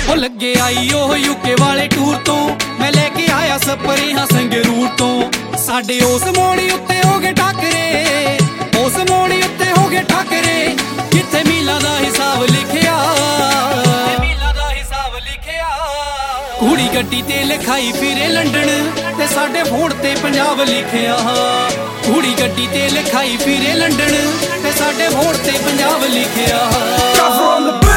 ਉਹ ਲੱਗੇ ਆਈ ਉਹ ਯੂਕੇ ਵਾਲੇ ਟੂਰ ਤੋਂ, ਮੈਂ ਲੈ ਕੇ ਆਇਆ ਸਪਰੇਹਾਂ ਸੰਗਰੂਰ ਤੋਂ। ਸਾਡੇ ਉਸ ਮੋੜੀ ਉੱਤੇ ਹੋ ਗਏ ਟਾਕਰੇ, ਉਸ ਮੋੜੀ ਉੱਤੇ ਹੋ ਗਏ ਟਾਕਰੇ, ਜਿੱਥੇ ਮੀਲਾਂ ਦਾ ਹਿਸਾਬ ਲਿਖਿਆ, ਮੀਲਾਂ ਦਾ ਹਿਸਾਬ ਲਿਖਿਆ। ਕੁੜੀ ਗੱਡੀ ਤੇ ਲਿਖਾਈ ਫਿਰੇ ਲੰਡਨ, ਤੇ ਸਾਡੇ ਫੋਨ ਤੇ ਪੰਜਾਬ ਲਿਖਿਆ। ਕੁੜੀ ਗੱਡੀ ਤੇ ਲਿਖਾਈ ਫਿਰੇ ਲੰਡਨ, ਤੇ ਸਾਡੇ ਫੋਨ ਤੇ ਪੰਜਾਬ ਲਿਖਿਆ।